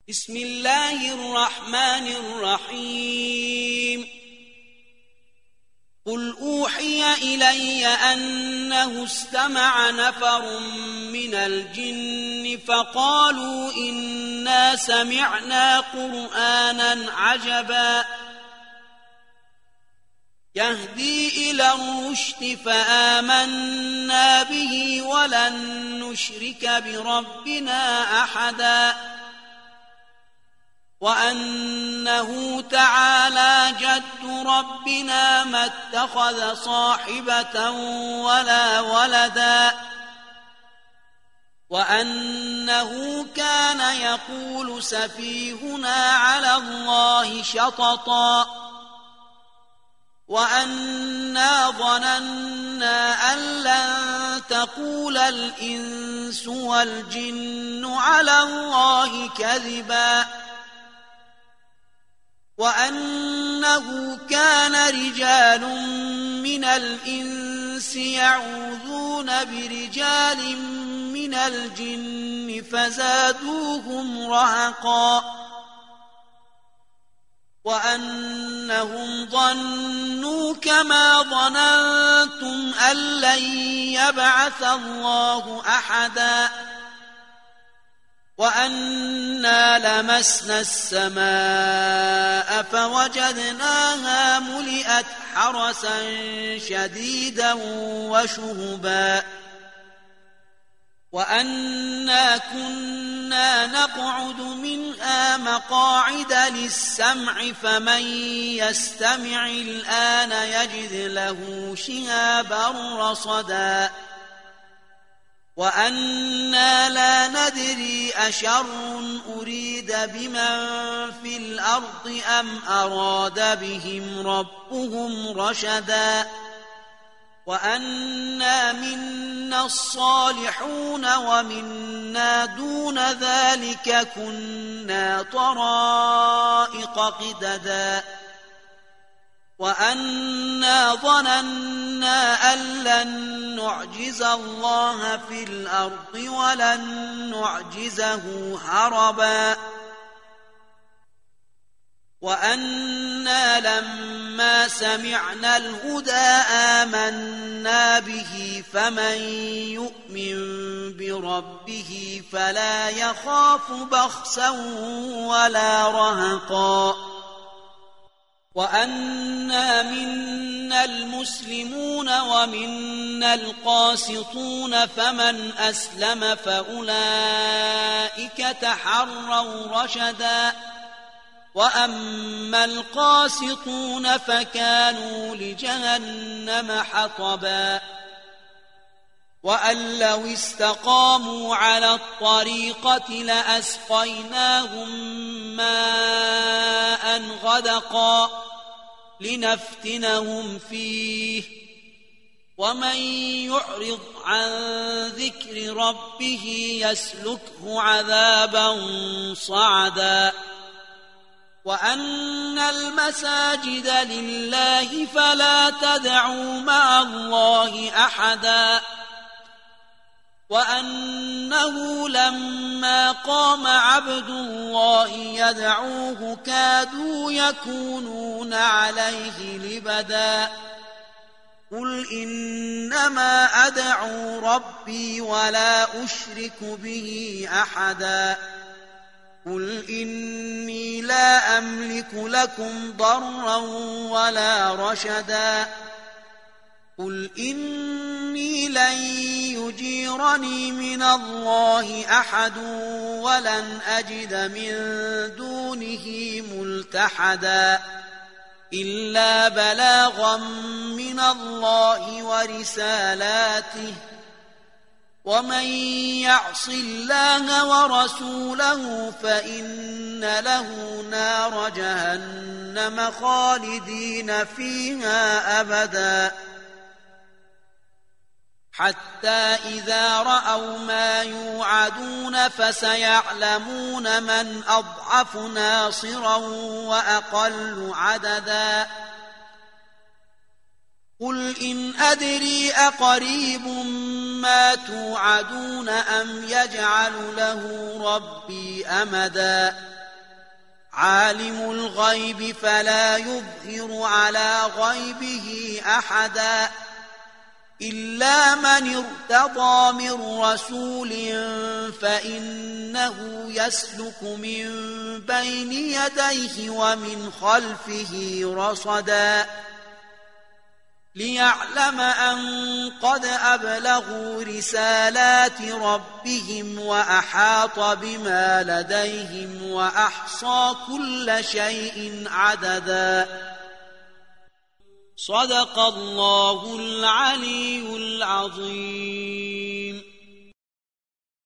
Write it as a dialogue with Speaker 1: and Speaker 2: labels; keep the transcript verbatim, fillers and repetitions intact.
Speaker 1: بسم الله الرحمن الرحيم قل أوحي إلي أنه استمع نفر من الجن فقالوا إنا سمعنا قرآنا عجبا يهدي إلى الرشد فآمنا به ولن نشرك بربنا أحدا وأنه تعالى جد ربنا ما اتخذ صاحبة ولا ولدا وأنه كان يقول سفيهنا على الله شططا وأنا ظننا أن لن تقول الإنس والجن على الله كذبا وأنه كان رجال من الإنس يعوذون برجال من الجن فزادوهم رهقا وأنهم ظنوا كما ظننتم أن لن يبعث الله أحدا وأنا لمسنا السماء فوجدناها ملئت حرسا شديدا وشهبا وأنا كنا نقعد منها مقاعد للسمع فمن يستمع الآن يجد له شهابا رصدا وأنا لا ندري أشر أريد بمن في الأرض أم أراد بهم ربهم رشدا وأنا منا الصالحون ومنا دون ذلك كنا طرائق قددا وأنا ظننا أن لن نعجز الله في الأرض ولن نعجزه هربا وأنا لما سمعنا الهدى آمنا به فمن يؤمن بربه فلا يخاف بخسا ولا رهقا وأنا منا المسلمون ومنا القاسطون فمن أسلم فأولئك تحروا رشدا وأما القاسطون فكانوا لجهنم حطبا وأن لو استقاموا على الطريقة لأسقيناهم ماء غدقا لنفتنهم فيه ومن يعرض عن ذكر ربه يسلكه عذابا صعدا وأن المساجد لله فلا تدعوا مع الله أحدا وأنه لما قام عبد الله يدعوه كادوا يكونون عليه لبدا قل إنما أدعو ربي ولا أشرك به أحدا قل إني لا أملك لكم ضرا ولا رشدا قل إني لن يجيرني من الله أحد ولن أجد من دونه ملتحدا إلا بلاغا من الله ورسالاته ومن يعص الله ورسوله فإن له نار جهنم خالدين فيها أبدا حتى إذا رأوا ما يوعدون فسيعلمون من أضعف ناصرا وأقل عددا قل إن أدري أقريب ما توعدون أم يجعل له ربي أمدا عالم الغيب فلا يظهر على غيبه أحدا إلا من ارتضى من رسول فإنه يسلك من بين يديه ومن خلفه رصدا ليعلم أن قد أبلغوا رسالات ربهم وأحاط بما لديهم وأحصى كل شيء عددا صدق الله العلي العظيم.